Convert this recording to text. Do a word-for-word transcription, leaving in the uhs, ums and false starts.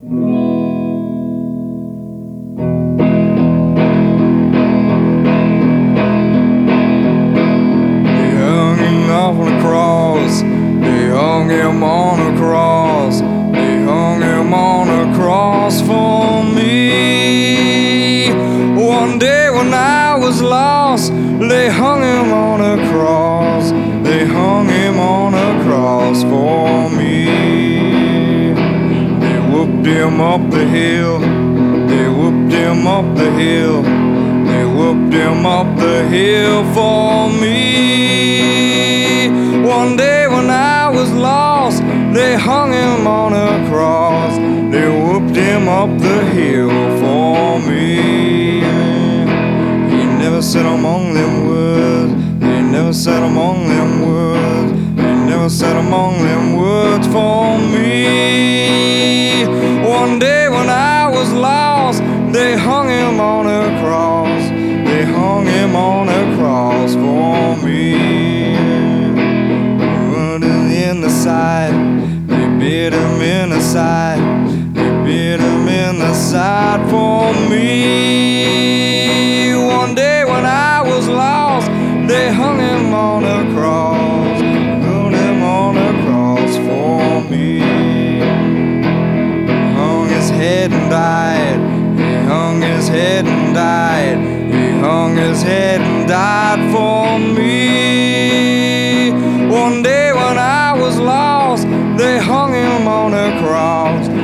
On the cross, they hung him on a cross, they hung him on a cross for me. One day when I was lost, they hung him on a cross, they hung him on a cross for me. They whooped him up the hill, they whooped him up the hill, they whooped him up the hill for me. One day when I was lost, they hung him on a cross, they whooped him up the hill for me. He never said among them words, they never said among them words, they never said among them words for me. One day when I was lost, they hung him on a cross, they hung him on a cross for me. In the side, they bit him in the side, they bit him in the side for me. One day when I was lost, they hung him on a cross, hung him on a cross for me. Hung his head and died, he hung his head and died, he hung his head and died for me. One day when I was lost, they hung him on a cross,